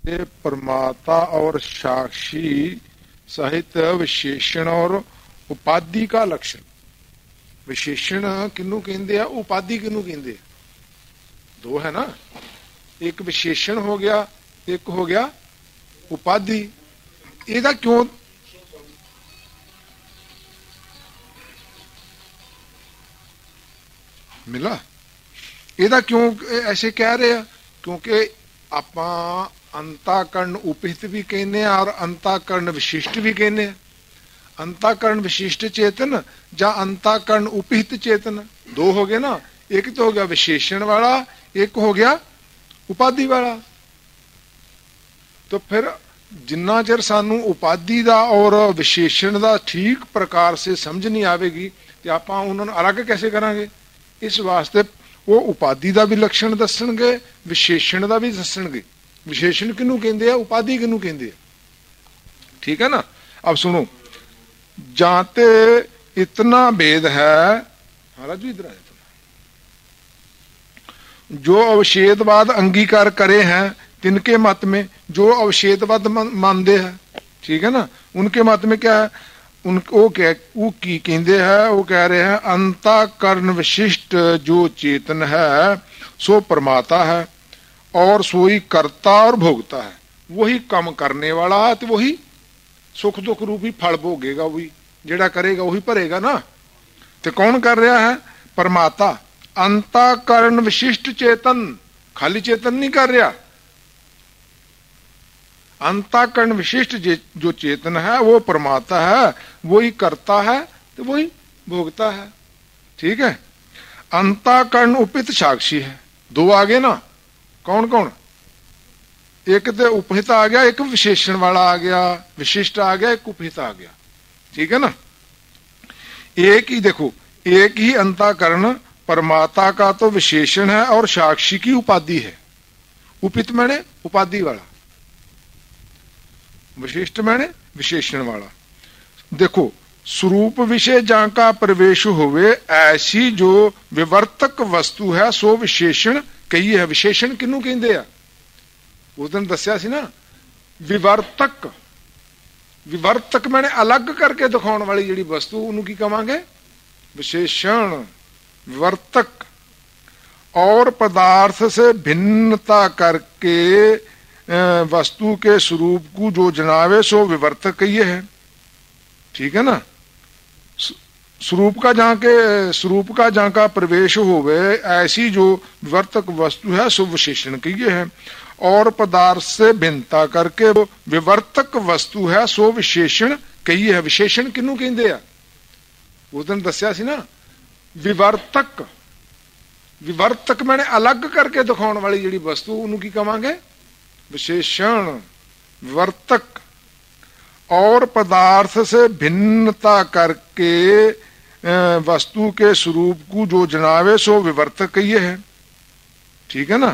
प्रमाता और साक्षी सहित विशेषण और उपाधि का लक्षण। विशेषण किन्नू कहते हैं, उपाधि किन्नू कहते हैं? दो है ना, एक विशेषण हो गया, एक हो गया उपाधि। ਇਹਦਾ क्यों मिला, ਇਹਦਾ क्यों ऐसे कह रहे हैं? क्योंकि ਆਪਾਂ अंताकरण उपहित भी कहने और अंताकरण विशिष्ट भी कहने। अंताकरण विशिष्ट चेतन या अंताकरण उपहित चेतन, दो हो गए ना। एक तो हो गया विशेषण वाला, एक हो गया उपाधि वाला। तो फिर जिन्ना चिर सानू उपाधि का और विशेषण का ठीक प्रकार से समझ नहीं आएगी तो आप उन्होंने अलग कैसे करांगे। इस वास्ते वो उपाधि का भी लक्षण दसणगे, विशेषण का भी दसणगे। विशेषण किनू कहते हैं, उपाधि किनू कहते हैं, ठीक है ना। अब सुनो, जाते इतना भेद है, महाराज जी इधर आए, जो अवच्छेदवाद अंगीकार करे हैं तिनके मत में, जो अवच्छेदवाद मानते हैं, ठीक है ना, उनके मत में क्या है, वो की कहते हैं, वो कह रहे हैं अंतःकरण विशिष्ट जो चेतन है सो परमाता है और सोई करता और भोगता है। वही कम करने वाला है, तो वही सुख दुख रूपी फल भोगेगा, वही जेड़ा करेगा वही भरेगा ना। तो कौन कर रहा है? परमाता। अंतःकरण विशिष्ट चेतन, खाली चेतन नहीं कर रहा। अंतःकरण विशिष्ट जो चेतन है वो परमाता है, वही करता है तो वही भोगता है, ठीक है। अंतःकरण उपहित साक्षी है, दो आगे ना। कौन कौन? एक तो उपहित आ गया, एक विशेषण वाला आ गया, विशिष्ट आ गया, एक उपहित आ गया, ठीक है ना। एक ही देखो, एक ही अंतःकरण परमाता का तो विशेषण है और साक्षी की उपाधि है। उपहित मैंने उपाधि वाला, विशिष्ट मैंने विशेषण वाला। देखो, स्वरूप विषय जहां का प्रवेश होवे ऐसी जो विवर्तक वस्तु है सो विशेषण कही है। विशेषण किनू कहते हैं? उस दिन दसिया सी ना, विवर्तक। विवर्तक मैंने अलग करके दिखाने वाली जी वस्तु उन्होंने की कहांगे? विशेषण। विवर्तक और पदार्थ से भिन्नता करके वस्तु के स्वरूप को जो जनावे सो विवर्तक कहिए है, ठीक है ना। स्वरूप का जहां का प्रवेश होवे ऐसी जो विवर्तक वस्तु है सो विशेषण कहिए है। और पदार्थ से भिन्नता करके वो विवर्तक वस्तु है सो विशेषण कहिए है। विशेषण किनू कहते हैं? उस दिन दसिया सी ना, विवर्तक। विवर्तक मैंने अलग करके दिखाने वाली जी वस्तु उन्होंने की कहांगे? विशेषण। विवर्तक और पदार्थ से भिन्नता करके वस्तु के स्वरूप को जो जनावे सो विवर्तक कहिए है, ठीक है ना।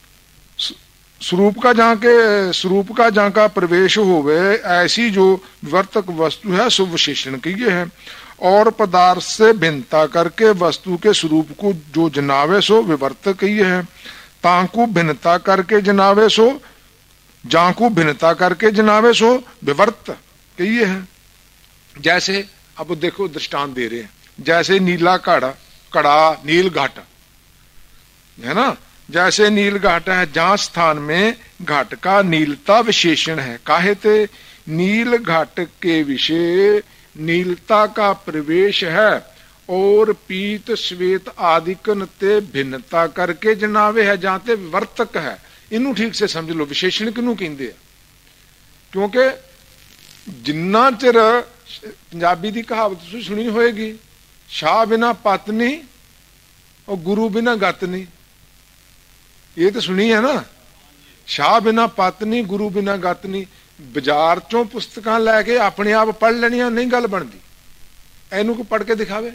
स्वरूप का जहां का प्रवेश होवे ऐसी जो विवर्तक वस्तु है सो विशेषण कहिए है। और पदार्थ से भिन्नता करके वस्तु के स्वरूप को जो जनावे सो विवर्तक कहिए है। तांकु भिन्नता करके जनावे सो, जांकु भिन्नता करके जनावे सो विवर्त कहिए है। जैसे अब देखो दृष्टांत दे रहे हैं, जैसे नीला कड़ा नील घाट है ना। जैसे नील घाट है, जहां स्थान में घाट का नीलता विशेषण है, काहे ते नील घाट के विषय नीलता का प्रवेश है और पीत श्वेत आदिकन ते भिन्नता करके जनावे है, जहां ते विवर्तक है। इनू ठीक से समझ लो, विशेषण किनू कहते हैं? क्योंकि जिन्ना चिर पंजाबी की कहावत तुसीं सुनी होएगी, शाह बिना पत नहीं और गुरु बिना गत नहीं। ये तो सुनी है ना, शाह बिना पत नहीं, गुरु बिना गत नहीं। बाजार चों पुस्तकां लैके अपने आप पढ़ लेनियां नहीं गल बनती। इनू को पढ़ के दिखावे।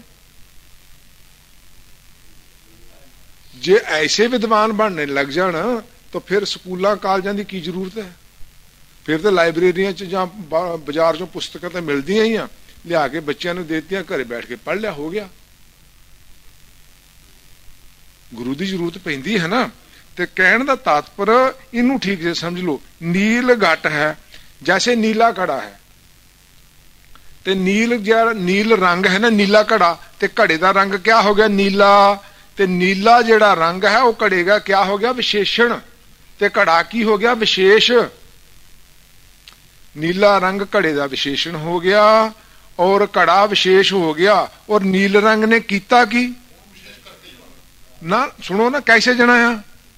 जे ऐसे विद्वान बनने लग जान तो फिर स्कूलों कॉलेजों की जरूरत है? फिर तो लाइब्रेरिया बाजार चो पुस्तकां तो मिलदियां ही आ, लिया के बच्चों ने देतियां, घरे बैठ के पढ़ लिया, हो गया। गुरु की जरूरत पैंदी है ना। ਤੇ ਕਹਿਣ ਦਾ ਤਾਤਪਰ ਇਹਨੂੰ ਠੀਕ से समझ लो। नील घट है जैसे नीला घड़ा है, ते नील ਜਿਹੜਾ नील रंग है ना, नीला घड़ा, ते घड़े ਦਾ रंग क्या हो गया? नीला। ते नीला ਜਿਹੜਾ रंग है वो घड़े का क्या हो गया? विशेषण। ते घड़ा की हो गया? विशेष। नीला रंग घड़े का विशेषण हो गया और घड़ा विशेष हो गया। और नील रंग ने कीता की ना, सुनो ना कैसे जनाया।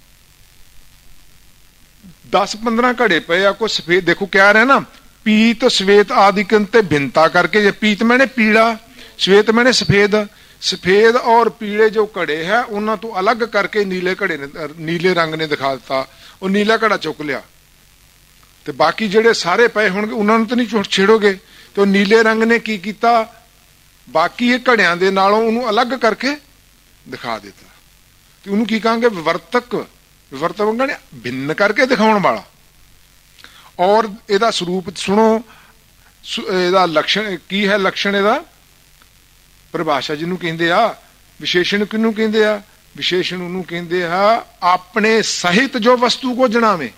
10-15 घड़े पे आ, कोई सफेद, देखो क्या रहा ना, पीत श्वेत आदिकन ते भिन्नता करके, ये पीत मैंने पीला, श्वेत मैंने सफेद, सफेद और पीले जो घड़े है उन्होंने तो अलग करके नीले घड़े ने, नीले रंग ने दिखा दिता। और नीला घड़ा चुक लिया, तो बाकी जेडे सारे पे होंगे उन्होंने तो नहीं छेड़ोगे। तो नीले रंग ने की कीता, बाकी घड़ियां दे नालों उन्होंने अलग करके दिखा देता। तो उन्होंने की कहांगे? विवर्तक। विवर्तक ने भिन्न करके दिखाने वाला। और ਇਹਦਾ स्वरूप सुनो, ਇਹਦਾ लक्षण की है? लक्षण ਇਹਦਾ परिभाषा ਜਿਹਨੂੰ ਕਹਿੰਦੇ ਆ। विशेषण ਕਿਹਨੂੰ ਕਹਿੰਦੇ ਆ? विशेषण ਉਹਨੂੰ ਕਹਿੰਦੇ ਆ अपने सहित जो वस्तु को जनावे।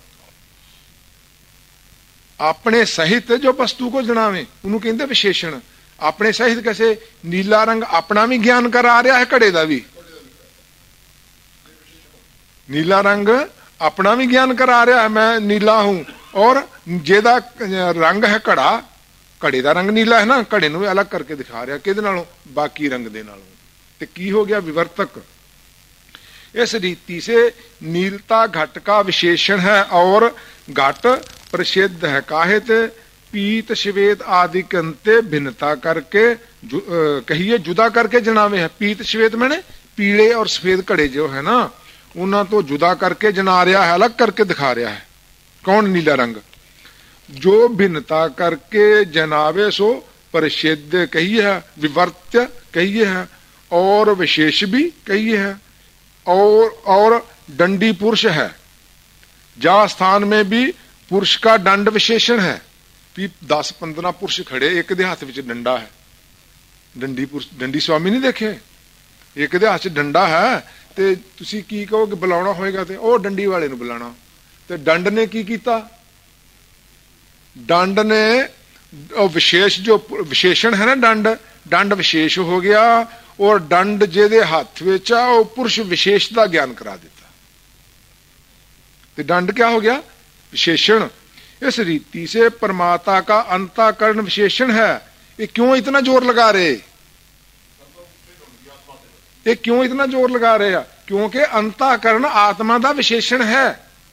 अपने सहित जो वस्तु को जनावे ਉਹਨੂੰ ਕਹਿੰਦੇ विशेषण। अपने सहित कैसे? नीला रंग अपना भी ज्ञान करा रहा है, घड़े का भी। नीला रंग अपना भी ज्ञान करा रहा है, मैं नीला हूं। और जेदा रंग है घड़ा, घड़े का रंग नीला है ना, घड़े नूं अलग करके दिखा रहा किहदे नालों? बाकी रंग दे नालों। ते की हो गया? विवर्तक। इस रीति से नीलता घट का विशेषण है और घट प्रसिद्ध है। काहे ते पीत श्वेत आदि कंते भिन्नता करके कहिए जुदा करके जनावे है। पीत श्वेत मैंने पीले और सफेद घड़े जो है ना, उन्होंने तो जुदा करके जना रहा है, अलग करके दिखा रहा है। कौन? नीला रंग। जो भिन्नता करके जनावे सो प्रसिद्ध कहिए है, विवर्त्य कहिए है, और विशेष भी कहिए है। और दंडी पुरुष है। जहां स्थान में भी पुरुष का दंड विशेषण है। 10-15 पुरुष खड़े, एक दे हाथ में डंडा है। डंडी पुरुष, डंडी स्वामी नहीं देखे? एक दे हाथ डंडा है, ते तुसी की कहोगे? बुलाना होएगा ते ओ डंडी वाले नूं बुलाना। ते दंड ने की कीता? दंड ने विशेष जो विशेषण है ना, दंड, दंड विशेष हो गया। और दंड जेदे हाथ विच आ वो पुरुष विशेष का ज्ञान करा देता। ते दंड क्या हो गया? विशेषण। इस रीति से परमात्मा का अंतःकरण विशेषण है। ये क्यों इतना जोर लगा रहे? ये क्यों इतना जोर लगा रहे हैं? क्योंकि अंतःकरण आत्मा का विशेषण है।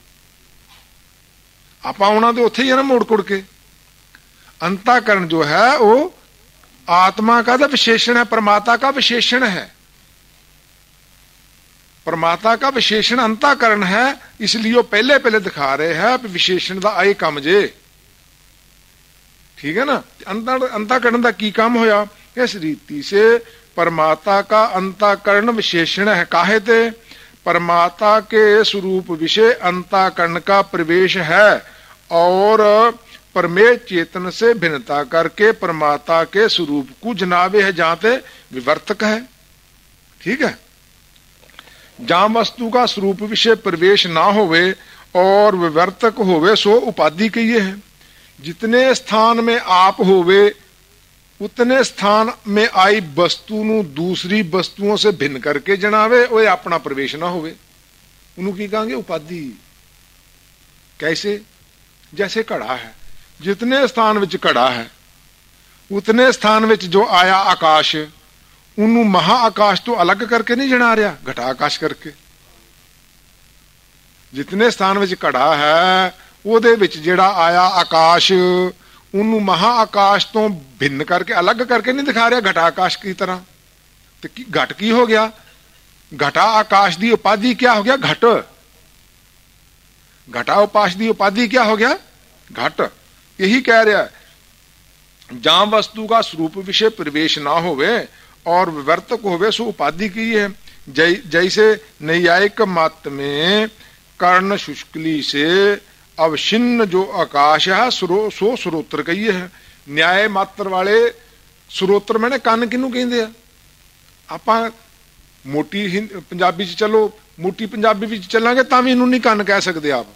आप आना तो उत्थे ही है ना, मोड़ कुड़ के। अंतःकरण जो है वो आत्मा का तो विशेषण है, परमात्मा का विशेषण है। परमात्मा का विशेषण अंतःकरण है, इसलिए वो पहले पहले दिखा रहे हैं विशेषण का आए काम जे। ठीक है ना? अंतःकरण का की काम होया? इस रीति से परमात्मा का अंतःकरण विशेषण है। काहे ते? परमात्मा के स्वरूप विषय अंतःकरण का प्रवेश है और परमेय चेतन से भिन्नता करके परमात्मा के स्वरूप को जनावे है। जाते विवर्तक है। ठीक है? जहां वस्तु का स्वरूप विषय प्रवेश ना होवे और विवर्तक होवे सो उपाधि कहिए है। जितने स्थान में आप होवे उतने स्थान में आई वस्तु नूं दूसरी वस्तुओं से भिन्न करके जनावे, वो अपना प्रवेश ना होवे, उन्हों की कहेंगे उपाधि। कैसे? जैसे घड़ा है, जितने स्थान विच घड़ा है उतने स्थान विच जो आया आकाश, उन्हों महाआकाश तो अलग करके नहीं जना रहा, घटा आकाश करके। जितने स्थान विच घड़ा है ਉਹਦੇ ਵਿੱਚ ਜਿਹੜਾ आया आकाश, ਉਹਨੂੰ महाआकाश तो भिन्न करके अलग करके नहीं दिखा रहा घटा आकाश की तरह। तो घट की हो गया? घटा आकाश की उपाधि क्या हो गया? घट। घटा उपास की उपाधि क्या हो गया? घट। यही कह रहा है, जहां वस्तु का स्वरूप विषय प्रवेश ना होवे और विवर्तक होवे सो उपाधि की है। जैसे नैयायिक मत में कर्ण शुष्कली से अवशिन्न जो आकाश है सो स्रोत्र कहिए है। न्याय मात्र वाले स्रोत्र मैंने कन किनू कहते हैं? आप मोटी पंजाबी च चलो ਮੋਟੀ ਪੰਜਾਬੀ ਵਿੱਚ ਚੱਲਾਂਗੇ ਤਾਂ ਵੀ ਇਹਨੂੰ ਨਹੀਂ ਕੰਨ ਕਹਿ ਸਕਦੇ ਆਪ।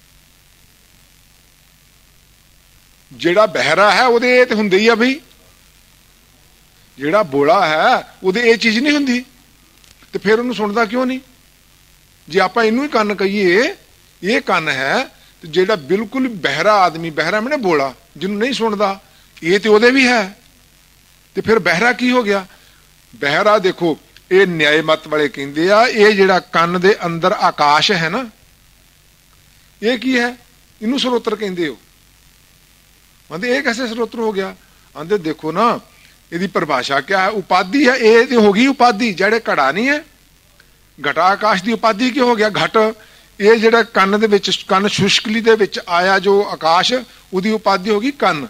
ਜਿਹੜਾ ਬਹਿਰਾ ਹੈ ਉਹਦੇ ਇਹ ਤੇ ਹੁੰਦੇ ਹੀ ਆ ਬਈ, ਜਿਹੜਾ ਬੋਲਾ ਹੈ ਉਹਦੇ ਇਹ ਚੀਜ਼ ਨਹੀਂ ਹੁੰਦੀ, ਤੇ ਫਿਰ ਉਹਨੂੰ ਸੁਣਦਾ ਕਿਉਂ ਨਹੀਂ? ਜੇ ਆਪਾਂ ਇਹਨੂੰ ਹੀ ਕੰਨ ਕਹੀਏ ਇਹ ਕੰਨ ਹੈ, ਤੇ ਜਿਹੜਾ ਬਿਲਕੁਲ ਬਹਿਰਾ ਆਦਮੀ, ਬਹਿਰਾ ਮੈਨੇ ਬੋਲਾ, ਜਿਹਨੂੰ ਨਹੀਂ ਸੁਣਦਾ, ਇਹ ਤੇ ਉਹਦੇ ਵੀ ਹੈ, ਤੇ ਫਿਰ ਬਹਿਰਾ ਕੀ ਹੋ ਗਿਆ? ਬਹਿਰਾ ਦੇਖੋ, ਇਹ ਨਿਆਏ ਮਤ ਵਾਲੇ ਕਹਿੰਦੇ ਆ ਇਹ ਜਿਹੜਾ ਕੰਨ ਦੇ ਅੰਦਰ ਆਕਾਸ਼ ਹੈ ਨਾ, ਇਹ ਕੀ ਹੈ? ਇਹਨੂੰ ਸਰੋਤਰ ਕਹਿੰਦੇ ਹੋ। ਆਂਦੇ ਇਹ कैसे ਸਰੋਤਰ ਹੋ ਗਿਆ? ਆਂਦੇ ਦੇਖੋ ਨਾ ਇਹਦੀ ਪਰਿਭਾਸ਼ਾ ਕਿਆ ਹੈ, ਉਪਾਧੀ ਹੈ। ਇਹ ਤੇ ਹੋ ਗਈ ਉਪਾਧੀ, ਜਿਹੜੇ ਘੜਾ ਨਹੀਂ ਹੈ, ਘਟਾ ਆਕਾਸ਼ ਦੀ ਉਪਾਧੀ ਕੀ ਹੋ ਗਿਆ? ਘਟ। ਇਹ ਜਿਹੜਾ ਕੰਨ ਦੇ ਵਿੱਚ, ਕੰਨ ਸ਼ੁਸ਼ਕਲੀ ਦੇ ਵਿੱਚ ਆਇਆ ਜੋ ਆਕਾਸ਼, ਉਹਦੀ ਉਪਾਧੀ ਹੋ ਗਈ ਕੰਨ।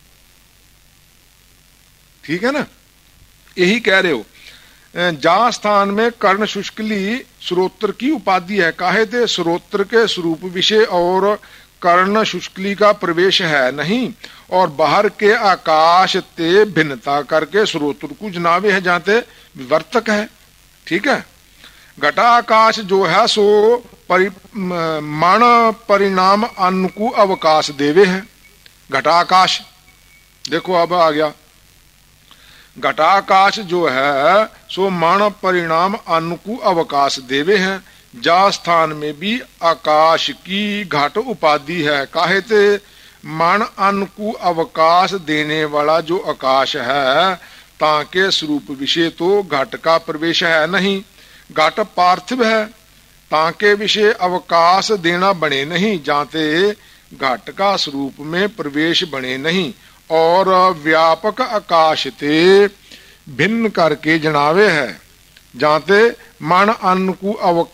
ठीक है ना? यही कह रहे हो। जहां स्थान में कर्ण शुष्कली श्रोत्र की उपाधि है, काहे ते श्रोत्र के स्वरूप विषय और कर्ण शुष्कली का प्रवेश है नहीं, और बाहर के आकाश ते भिन्नता करके श्रोत्र को जनावे है, जाते विवर्तक है। ठीक है? घटा आकाश जो है सो मण परिणाम अन्न को अवकाश देवे है। घटा आकाश देखो अब आ गया, घटाकाश जो है सो मण परिणाम अन्न को अवकाश देवे हैं। जा स्थान में भी आकाश की घट उपाधि है, काहे ते मण अन्न को अवकाश देने वाला जो आकाश है, ताके स्वरूप विषय तो घट का प्रवेश है नहीं। घट पार्थिव है, ताके विषय अवकाश देना बने नहीं, जाते घट का स्वरूप में प्रवेश बने नहीं, और व्यापक आकाश ते भिन्न करके जनावे है, जाते मन अन्न को अवकाश